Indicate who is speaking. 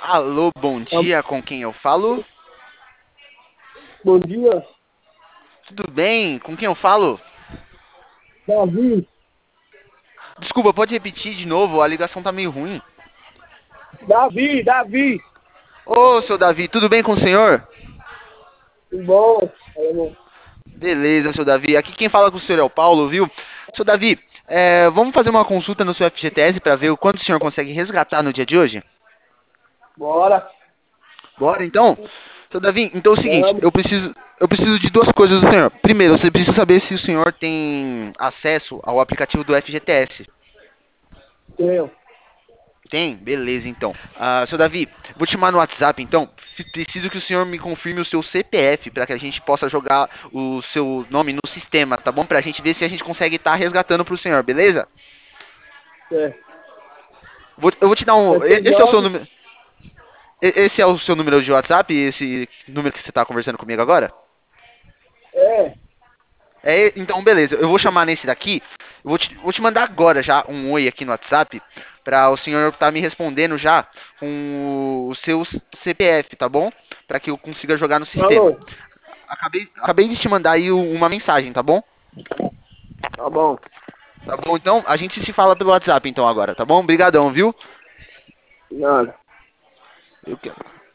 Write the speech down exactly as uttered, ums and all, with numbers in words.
Speaker 1: Alô, bom
Speaker 2: Ah,
Speaker 1: dia, com quem eu falo?
Speaker 2: Bom dia,
Speaker 1: Tudo bem? Com quem eu falo?
Speaker 2: Davi.
Speaker 1: Desculpa, pode repetir de novo, a ligação tá meio ruim.
Speaker 2: Davi, Davi.
Speaker 1: Ô, seu Davi, tudo bem com o senhor?
Speaker 2: Tudo bom? Alemão.
Speaker 1: Beleza, seu Davi. Aqui quem fala com o senhor é o Paulo, viu? Seu Davi, é, vamos fazer uma consulta no seu F G T S para ver o quanto o senhor consegue resgatar no dia de hoje?
Speaker 2: Bora.
Speaker 1: Bora então? Seu Davi, então é o seguinte,
Speaker 2: Vamos.
Speaker 1: eu preciso, eu preciso de duas coisas do senhor. Primeiro, você precisa saber se o senhor tem acesso ao aplicativo do F G T S.
Speaker 2: Tenho.
Speaker 1: Tem? Beleza, então. Ah, seu Davi, vou te chamar no WhatsApp, então. F- Preciso que o senhor me confirme o seu C P F para que a gente possa jogar o seu nome no sistema, tá bom? Pra gente ver se a gente consegue estar resgatando pro senhor, beleza?
Speaker 2: É.
Speaker 1: Vou- eu vou te dar um. e- Esse é o seu
Speaker 2: setenta e nove.
Speaker 1: número. e- Esse é o seu número de WhatsApp? Esse número que você tá conversando comigo agora?
Speaker 2: É.
Speaker 1: É, então, beleza. Eu vou chamar nesse daqui. Eu vou te, vou te mandar agora já um oi aqui no WhatsApp para o senhor estar me respondendo já com o seu C P F, tá bom? Para que eu consiga jogar no sistema.
Speaker 2: Falou.
Speaker 1: Acabei, acabei de te mandar aí u- uma mensagem, tá bom?
Speaker 2: Tá bom.
Speaker 1: Tá bom, então a gente se fala pelo WhatsApp então agora, tá bom? Obrigadão, viu?
Speaker 2: Nada.
Speaker 1: Eu quero.